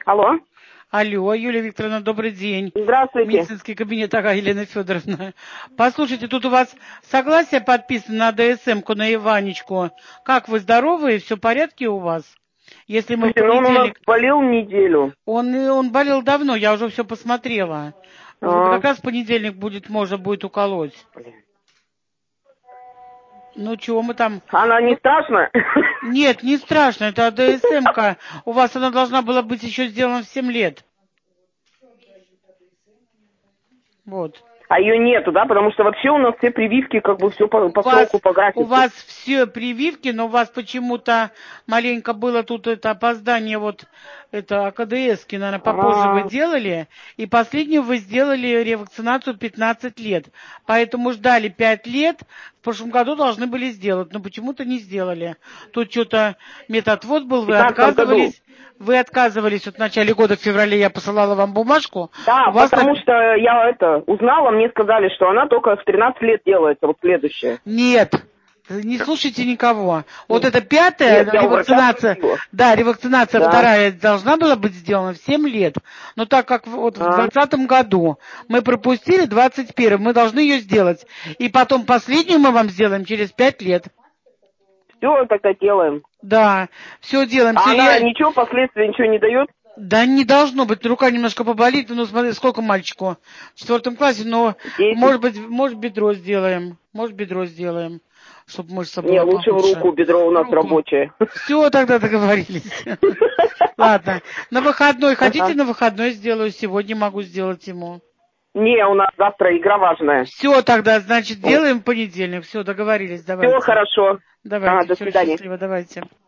Алло. Алло, Юлия Викторовна, добрый день. Здравствуйте. Медицинский кабинет, ага, Елена Федоровна. Послушайте, тут у вас согласие подписано на ДСМ-ку, на Иванечку. Как вы, здоровы? Все в порядке у вас? Если мы в Слушайте, он у нас понедельник... болел неделю. Он болел давно, я уже все посмотрела. Вот как раз в понедельник можно будет уколоть. Ну, чего мы там... Она не страшная? Нет, не страшно, это ДСМ-ка. У вас она должна была быть еще сделана в 7 лет. Вот. А ее нету, да? Потому что вообще у нас все прививки, как бы все по сроку, по графику. У вас все прививки, но у вас почему-то маленько было тут это опоздание, вот это АКДС-ки, наверное, попозже вы делали, и последнюю вы сделали ревакцинацию 15 лет. Поэтому ждали 5 лет, в прошлом году должны были сделать, но почему-то не сделали. Тут что-то медотвод был, вы отказывались. Вы отказывались вот в начале года, в феврале я посылала вам бумажку. Да, потому что я узнала, мне сказали, что она только в 13 лет делается, вот следующая. Нет, не слушайте никого. Вот это пятая ревакцинация, да, ревакцинация вторая должна была быть сделана в 7 лет. Но так как вот в 2020 году мы пропустили 21-м, мы должны ее сделать. И потом последнюю мы вам сделаем через 5 лет. Все тогда делаем. Да, все делаем. А она ничего, последствия ничего не дает? Да не должно быть, рука немножко поболит, ну смотри, сколько мальчику? В 4 классе, но 10. может бедро сделаем, чтобы мышца была Не, лучше получше. в руку, бедро у нас рабочее. Все, тогда договорились. Ладно, на выходной, хотите на выходной сделаю, сегодня могу сделать ему. Не, у нас завтра игра важная. Все, тогда, значит, делаем в понедельник, все, договорились, давайте. Все хорошо. Давайте, до свидания. Счастливо, давайте.